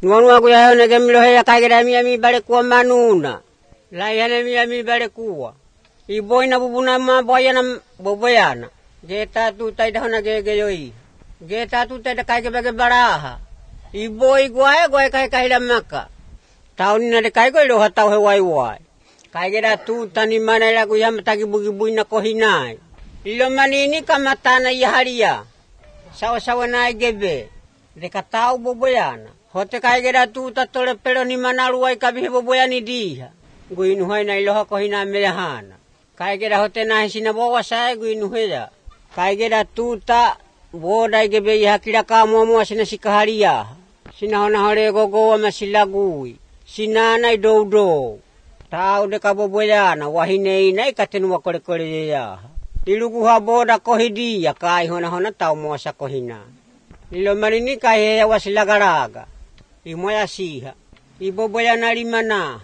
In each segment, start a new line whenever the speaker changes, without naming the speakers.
Nuanua kuya hone gemilo heya kagera mi bale kuwa manuna. Lai hane mi bale kuwa. Iboina bubuna ma boyana boboyana. Geta tu tai dahona gegeyoi. Geta tu tai kai bage baraha. Iboi guai kai kahila maka. Tauni na kai go lo hatau he wai. Kagera tu tani mana la kuya matagi bugi-buina kohinai. Ilo manini kamatana yaharia. Sawa na gebe. Deka tau boboyana. Hote kagera tu tatole pero ni mana luai kabihe boboyani diha. Guinu hai na iloha kohina melehana. Kagera hote na hisina bowa sai guinu heya. Kagera tu ta boda gebe yahakira ka momo sina sikaharia. Sina hona hore gogo masilagui. Sina na do. Tau deka boboyana wahine ina ikatenu wakole ya. Ilugu haboda kohidia kai hona tau mosa kohina. Ilo marini kai ya wasilagaraga. Imoya siha. Iboboyana limana.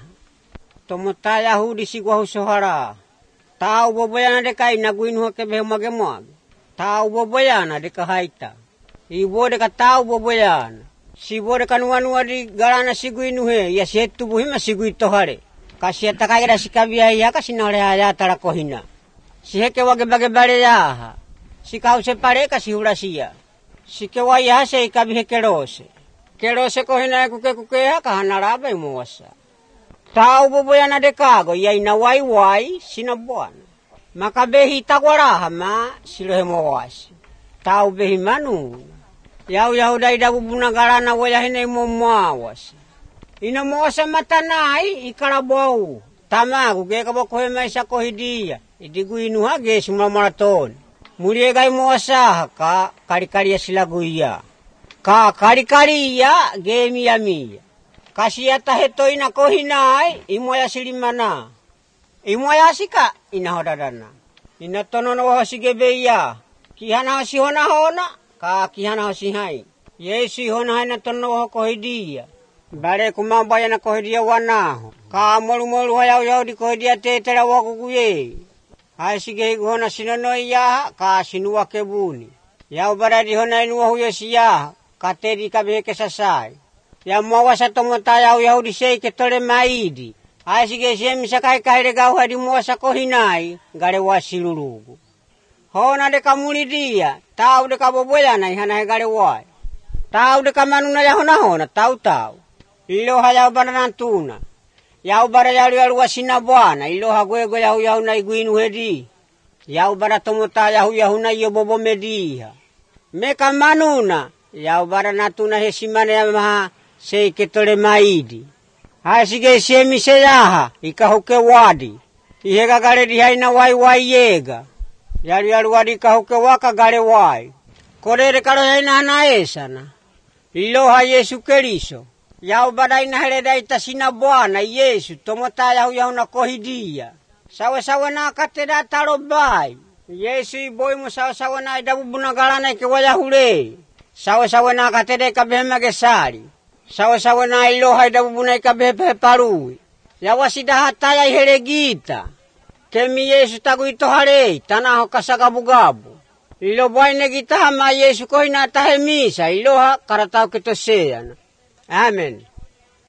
Tomotaya hudi sigwa husohara. Tau boboyana deka inaguinu hakebe magemwage. Tau boboyana deka haita. Ibo deka tau boboyana. Sibo deka nuanua di garana siguinu he. Ya setu buhima sigui tohare. Kasi atakagera sikabia ya kasi nore haya tara kohina. Siheke wage bale yaha. Sikau separe kasi hurasia. Sike wa yaha se ikabihe kerose. Kerose kohina kuke ha kahanarabe muasa. Tau boboyana dekago ya ina wai sinabuana. Makabehi tagwaraha ma silohe mawasi. Tau behi manu. Yau dai dabu bunagarana waya hine momawasi. Ina mosa matanai ikarabau. Tamagu geka bokohe maisa kohidia. Idigu inuha ge sumamaraton. Mulie gai mosa ka karikaria silaguia. Ka karikaria ge miya. Kasiata heto ina kohinai imoya silimana. Imoya sika ina hodadana. Ina tonono hosigebeya. Kihana hosihona hona ka kihana hosihai. Yesu hona ina tonono kohidia. Bale kumambaya na kohidia wanaho. Ka molu hayau di kohidia tetera wakukuye. Hai sige hona sinono ya ka sinua kebuni. Yau baradi hona inua huyo siya ka tedi kabeke sasai. Ya mawasa tomota yau di sei ketole maidi. Hai sige semisa kai gau hadi mawasa kohinai gare wasilulugu. Hona de kamuli dia tau de kaboboyana ihana gare wai. Tau de kamanuna ya hona tau. Iloha yau baranantuna. Yau bara yau wasina bwana. Iloha gwego yau na iguinu hedi. Yau bara tomota yau na yobobo mediha. Meka manuna. Yau baranatuna hesimane ya maha sei ketole maidi. Hai sige siemi seyaha. Ikahuke wadi. Ihega gare dihaina wai yega. Yau wadi ikahuke waka gare wai. Korere karo haina hana esana. Iloha Yesu Keriso. Yau badai na heredai tasina Bwana Yesu tomota yau na kohidia. Sawa na kateda tarobai. Yesu iboi mo sawa na idabu bunagalana ke waya hule. Sawa na kateda kabehema gesari. Sawa na iloha idabu bunai kabehe parui. Yawasida hataya iheregita. Kemi Yesu tagu itohare tanaho kasagabugabu. Ilo baine gita ma Yesu kohina tahemisa iloha karatau ketoseyana. Amen.